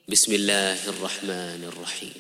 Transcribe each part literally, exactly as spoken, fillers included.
بسم الله الرحمن الرحيم.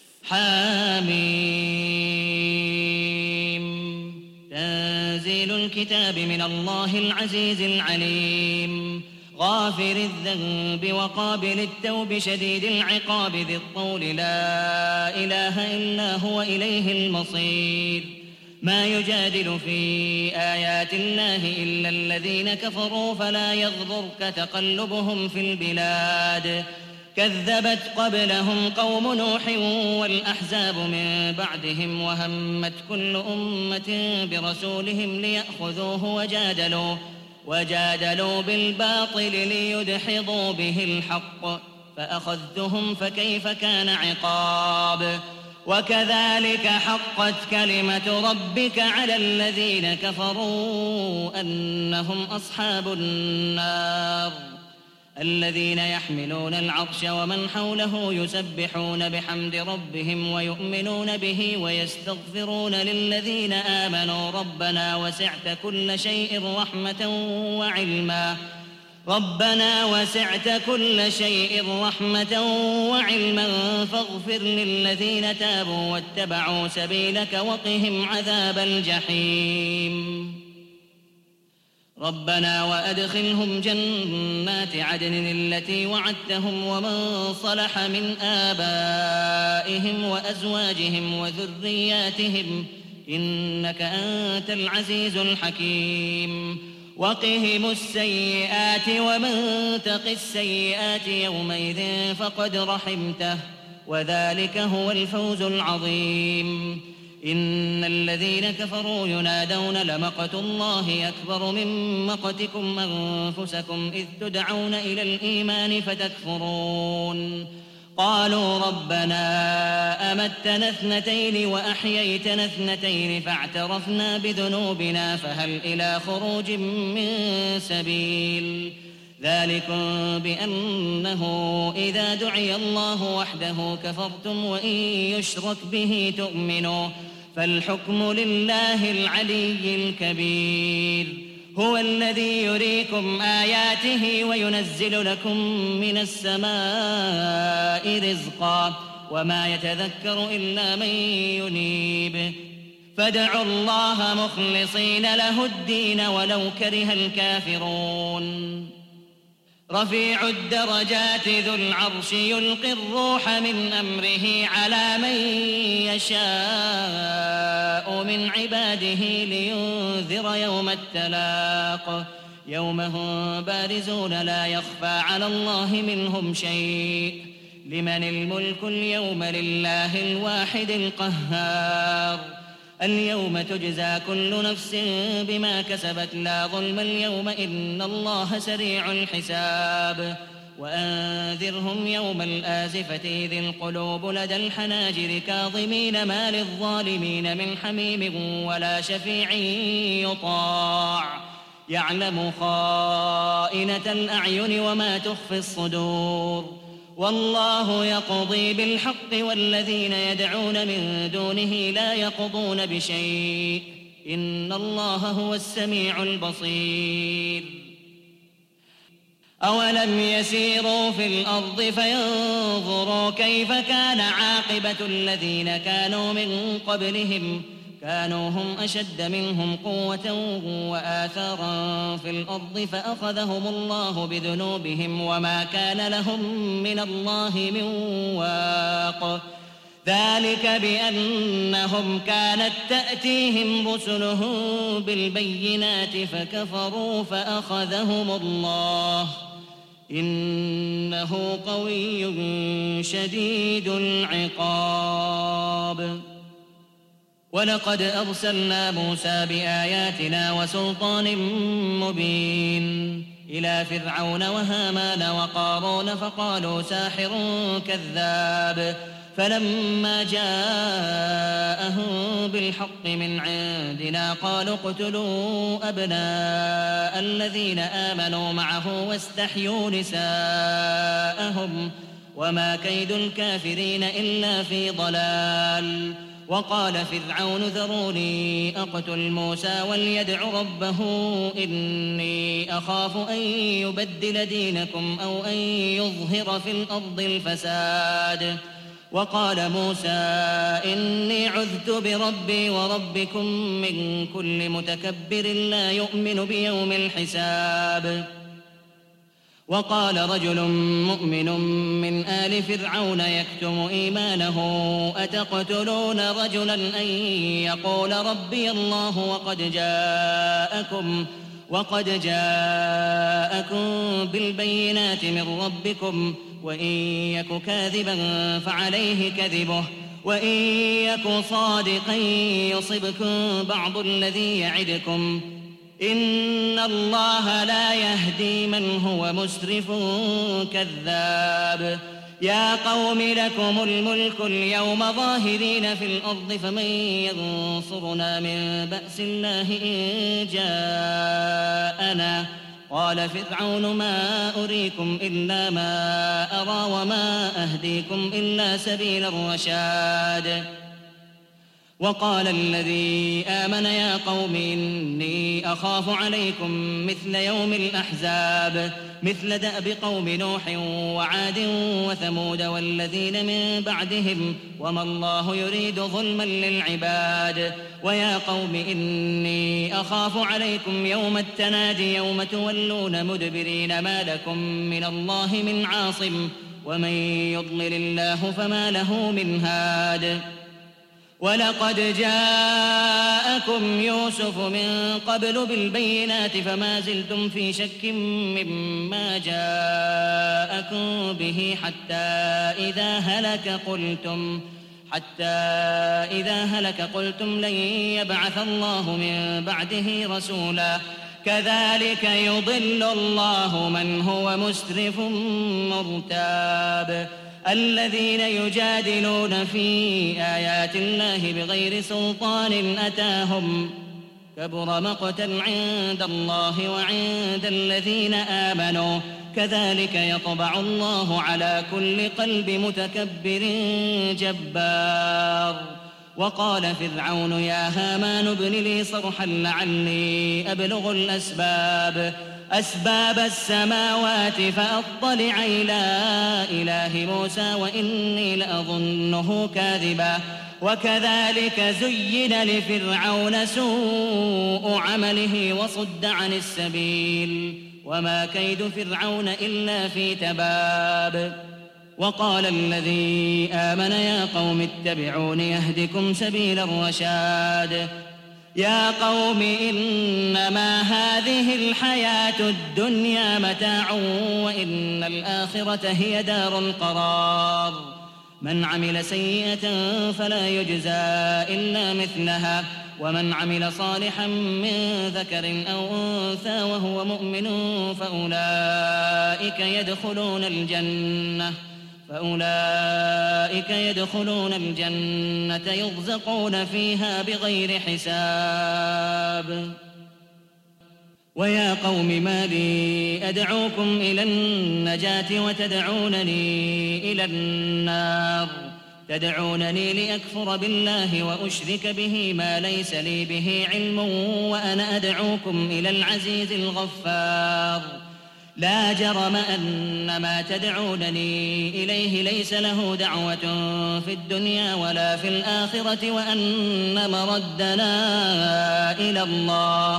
حاميم. تنزيل الكتاب من الله العزيز العليم، غافر الذنب وقابل التوب شديد العقاب ذي الطول لا إله إلا هو إليه المصير. ما يجادل في آيات الله إلا الذين كفروا فلا يغررك تقلبهم في البلاد. كذبت قبلهم قوم نوح والأحزاب من بعدهم وهمت كل أمة برسولهم ليأخذوه وجادلوا وجادلوا بالباطل ليدحضوا به الحق فأخذتهم فكيف كان عقاب. وكذلك حقت كلمة ربك على الذين كفروا أنهم أصحاب النار. الذين يحملون العرش ومن حوله يسبحون بحمد ربهم ويؤمنون به ويستغفرون للذين آمنوا ربنا وسعت كل شيء رحمة وعلما ربنا وسعت كل شيء رحمة وعلما فاغفر للذين تابوا واتبعوا سبيلك وقهم عذاب الجحيم. ربنا وأدخلهم جنات عدن التي وعدتهم ومن صلح من آبائهم وأزواجهم وذرياتهم إنك أنت العزيز الحكيم. وقهم السيئات ومن تق السيئات يومئذ فقد رحمته وذلك هو الفوز العظيم. إن الذين كفروا ينادون لمقت الله أكبر من مقتكم أنفسكم إذ تدعون إلى الإيمان فتكفرون. قالوا ربنا أمتنا اثنتين وأحييتنا اثنتين فاعترفنا بذنوبنا فهل إلى خروج من سبيل. ذلكم بأنه إذا دعي الله وحده كفرتم وإن يشرك به تؤمنوا فالحكم لله العلي الكبير. هو الذي يريكم آياته وينزل لكم من السماء رزقا وما يتذكر إلا من ينيب. فادعوا الله مخلصين له الدين ولو كره الكافرون. رفيع الدرجات ذو العرش يلقي الروح من أمره على من يشاء من عباده لينذر يوم التلاق يوم هم بارزون لا يخفى على الله منهم شيء. لمن الملك اليوم لله الواحد القهار. اليوم تجزى كل نفس بما كسبت لا ظلم اليوم إن الله سريع الحساب. وأنذرهم يوم الآزفة إذ القلوب لدى الحناجر كاظمين ما للظالمين من حميم ولا شفيع يطاع يعلم خائنة الأعين وما تخفي الصدور. والله يقضي بالحق والذين يدعون من دونه لا يقضون بشيء إن الله هو السميع البصير. أولم يسيروا في الأرض فينظروا كيف كان عاقبة الذين كانوا من قبلهم كانوا هم أشد منهم قوة وآثارا في الأرض فأخذهم الله بذنوبهم وما كان لهم من الله من واق. ذلك بأنهم كانت تأتيهم رسلهم بالبينات فكفروا فأخذهم الله إنه قوي شديد العقاب. ولقد أرسلنا موسى بآياتنا وسلطان مبين إلى فرعون وهامان وقارون فقالوا ساحر كذاب. فلما جاءهم بالحق من عندنا قالوا اقتلوا أبناء الذين آمنوا معه واستحيوا نساءهم وما كيد الكافرين إلا في ضلال. وقال فرعون ذروني أقتل موسى وليدع ربه إني أخاف أن يبدل دينكم أو أن يظهر في الأرض الفساد. وقال موسى إني عذت بربي وربكم من كل متكبر لا يؤمن بيوم الحساب. وقال رجل مؤمن من آل فرعون يكتم إيمانه أتقتلون رجلا أن يقول ربي الله وقد جاءكم وقد جاءكم بالبينات من ربكم وإن يك كاذبا فعليه كذبه وإن يك صادقا يصبكم بعض الذي يعدكم إن الله لا يهدي من هو مسرف كذاب. يا قوم لكم الملك اليوم ظاهرين في الأرض فمن ينصرنا من بأس الله إن جاءنا. قال فرعون ما أريكم إلا ما أرى وما أهديكم إلا سبيل الرشاد. وقال الذي آمن يا قوم إني أخاف عليكم مثل يوم الأحزاب مثل دأب قوم نوح وعاد وثمود والذين من بعدهم وما الله يريد ظلما للعباد. ويا قوم إني أخاف عليكم يوم التنادي يوم تولون مدبرين ما لكم من الله من عاصم ومن يضلل الله فما له من هاد. ولقد جاءكم يوسف من قبل بالبينات فما زلتم في شك مما جاءكم به حتى إذا هلك قلتم حتى إذا هلك قلتم لن يبعث الله من بعده رسولا كذلك يضل الله من هو مسرف مرتاب. الذين يجادلون في آيات الله بغير سلطان أتاهم كبر مقتا عند الله وعند الذين آمنوا كذلك يطبع الله على كل قلب متكبر جبار. وقال فرعون يا هامان ابن لي صرحا لعلي أبلغ الأسباب أسباب السماوات فأطلع إلى إله موسى وإني لأظنه كاذبا. وكذلك زين لفرعون سوء عمله وصد عن السبيل وما كيد فرعون إلا في تباب. وقال الذي آمن يا قوم اتبعون يهدكم سبيل الرشاد. يا قوم إنما هذه الحياة الدنيا متاع وإن الآخرة هي دار القرار. من عمل سيئة فلا يجزى إلا مثلها ومن عمل صالحا من ذكر أو أنثى وهو مؤمن فأولئك يدخلون الجنة فأولئك يدخلون الجنة يرزقون فيها بغير حساب. ويا قوم ما لي أدعوكم إلى النجاة وتدعونني إلى النار تدعونني لأكفر بالله وأشرك به ما ليس لي به علم وأنا أدعوكم إلى العزيز الغفار. لا جرم أن ما تدعونني إليه ليس له دعوة في الدنيا ولا في الآخرة وأن مردنا إلى الله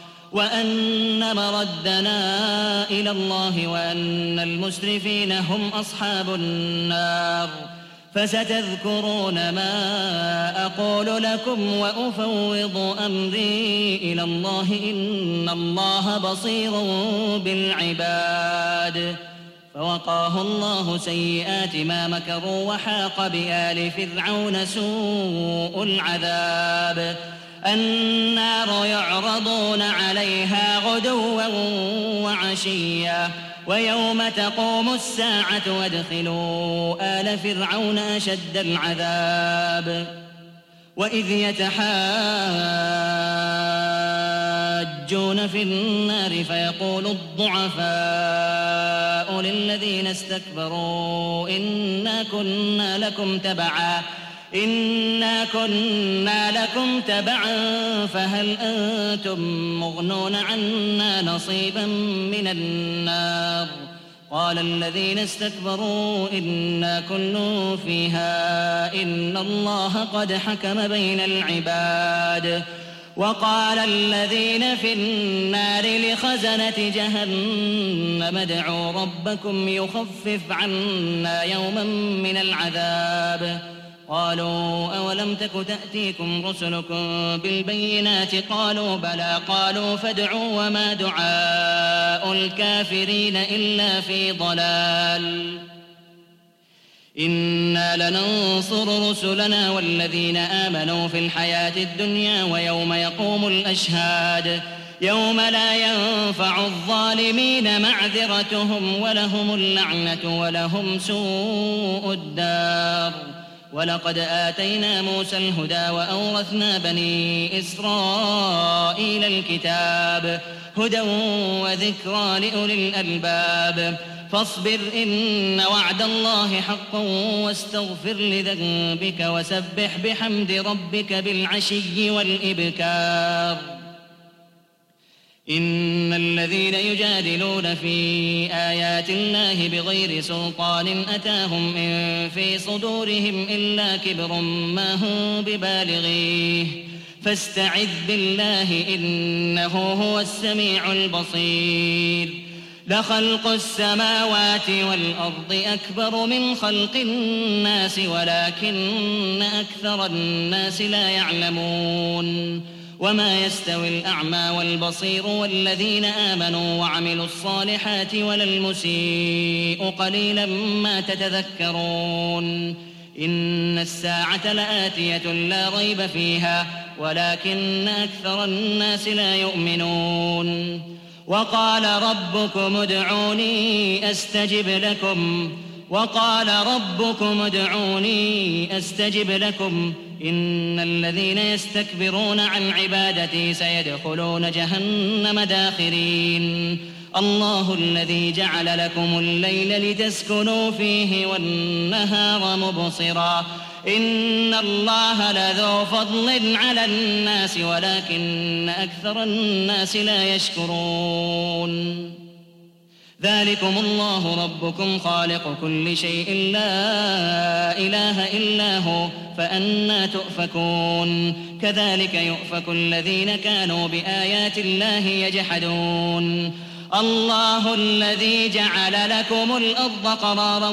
وأن مردنا إلى الله وأن المسرفين هم أصحاب النار. فستذكرون ما أقول لكم وأفوض أمري إلى الله إن الله بصير بالعباد. فوقاه الله سيئات ما مكروا وحاق بآل فرعون سوء العذاب. النار يعرضون عليها غدوا وعشيا ويوم تقوم الساعة وادخلوا آل فرعون أشد العذاب. وإذ يتحاجون في النار فيقول الضعفاء للذين استكبروا إنا كنا لكم تبعا إنا كنا لكم تبعا فهل أنتم مغنون عنا نصيبا من النار قال الذين استكبروا إنا كل فيها إن الله قد حكم بين العباد وقال الذين في النار لخزنة جهنم ادعوا ربكم يخفف عنا يوما من العذاب قالوا أولم تك تأتيكم رسلكم بالبينات قالوا بلى قالوا فادعوا وما دعاء الكافرين إلا في ضلال إنا لننصر رسلنا والذين آمنوا في الحياة الدنيا ويوم يقوم الأشهاد يوم لا ينفع الظالمين معذرتهم ولهم اللعنة ولهم سوء الدار ولقد آتينا موسى الهدى وأورثنا بني إسرائيل الكتاب هدى وذكرى لأولي الألباب فاصبر إن وعد الله حق واستغفر لذنبك وسبح بحمد ربك بالعشي والإبكار إن الذين يجادلون في آيات الله بغير سلطان أتاهم إن في صدورهم إلا كبر ما هم ببالغيه فاستعذ بالله إنه هو السميع البصير لخلق السماوات والأرض أكبر من خلق الناس ولكن أكثر الناس لا يعلمون وما يستوي الأعمى والبصير والذين آمنوا وعملوا الصالحات ولا المسيء قليلا ما تتذكرون إن الساعة لآتية لا ريب فيها ولكن أكثر الناس لا يؤمنون وقال ربكم ادعوني أستجب لكم وقال ربكم ادعوني أستجب لكم إن الذين يستكبرون عن عبادتي سيدخلون جهنم داخرين الله الذي جعل لكم الليل لتسكنوا فيه والنهار مبصرا إن الله لذو فضل على الناس ولكن أكثر الناس لا يشكرون ذلكم الله ربكم خالق كل شيء لا إله إلا هو فأنى تؤفكون كذلك يؤفك الذين كانوا بآيات الله يجحدون الله الذي جعل لكم الأرض قرارا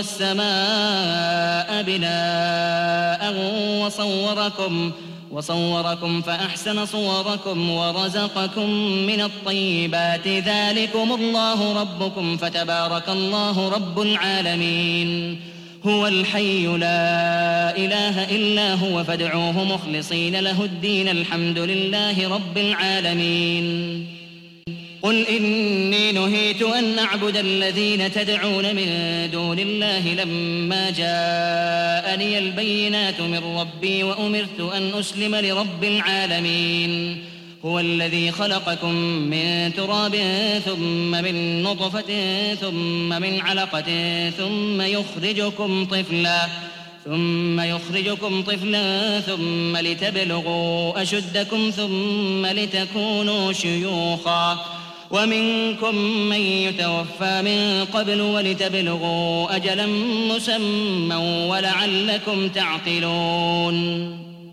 والسماء بناء وصوركم وصوركم فأحسن صوركم ورزقكم من الطيبات ذلكم الله ربكم فتبارك الله رب العالمين هو الحي لا إله إلا هو فادعوه مخلصين له الدين الحمد لله رب العالمين قل إني نهيت أن أعبد الذين تدعون من دون الله لما جاءني البينات من ربي وأمرت أن أسلم لرب العالمين هو الذي خلقكم من تراب ثم من نطفة ثم من علقة ثم يخرجكم طفلا ثم يخرجكم طفلا ثم لتبلغوا أشدكم ثم لتكونوا شيوخا ومنكم من يتوفى من قبل ولتبلغوا أجلا مسمى ولعلكم تعقلون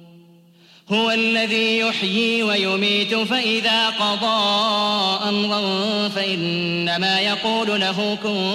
هو الذي يحيي ويميت فإذا قضى أمرا فإنما يقول له كن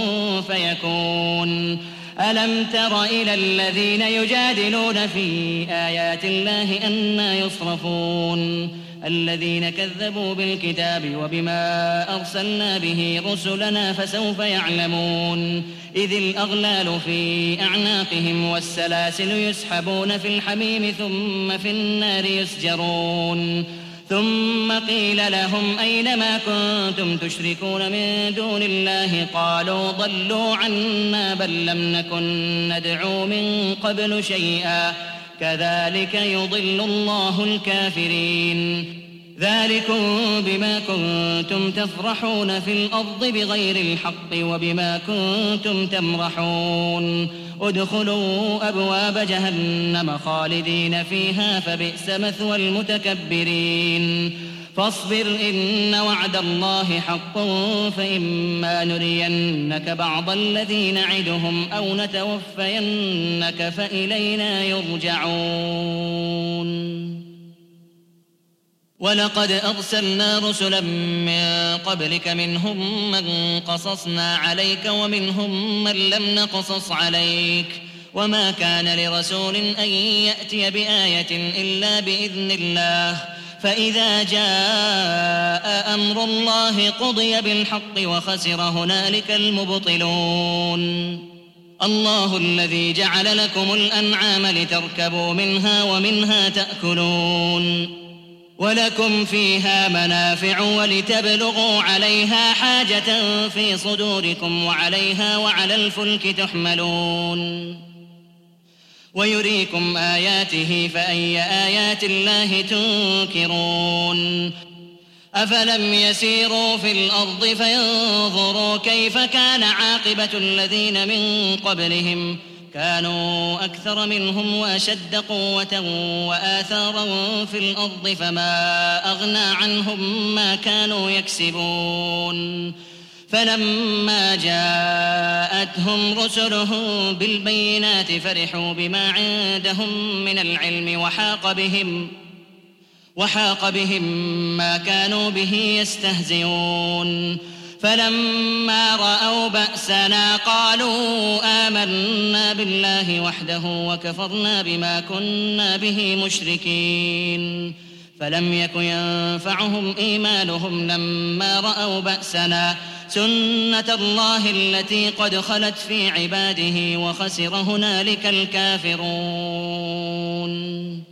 فيكون ألم تر إلى الذين يجادلون في آيات الله أنى يصرفون الذين كذبوا بالكتاب وبما أرسلنا به رسلنا فسوف يعلمون إذ الأغلال في أعناقهم والسلاسل يسحبون في الحميم ثم في النار يسجرون ثم قيل لهم أين ما كنتم تشركون من دون الله قالوا ضلوا عنا بل لم نكن ندعو من قبل شيئا كذلك يضل الله الكافرين ذلكم بما كنتم تفرحون في الأرض بغير الحق وبما كنتم تمرحون ادخلوا أبواب جهنم خالدين فيها فبئس مثوى المتكبرين فاصبر إن وعد الله حق فإما نرينك بعض الذي نعدهم أو نتوفينك فإلينا يرجعون. ولقد أرسلنا رسلا من قبلك منهم من قصصنا عليك ومنهم من لم نقصص عليك وما كان لرسول أن يأتي بآية إلا بإذن الله فإذا جاء أمر الله قضي بالحق وخسر هنالك المبطلون. الله الذي جعل لكم الأنعام لتركبوا منها ومنها تأكلون ولكم فيها منافع ولتبلغوا عليها حاجة في صدوركم وعليها وعلى الفلك تحملون ويريكم آياته فأي آيات الله تنكرون. أفلم يسيروا في الأرض فينظروا كيف كان عاقبة الذين من قبلهم كانوا أكثر منهم وأشد قوة وآثارا في الأرض فما أغنى عنهم ما كانوا يكسبون فلما جاءتهم رسلهم بالبينات فرحوا بما عندهم من العلم وحاق بهم وحاق بهم ما كانوا به يستهزئون فلما رأوا بأسنا قالوا آمنا بالله وحده وكفرنا بما كنا به مشركين فلم يك ينفعهم إيمانهم لما رأوا بأسنا سنة الله التي قد خلت في عباده وخسر هنالك الكافرون.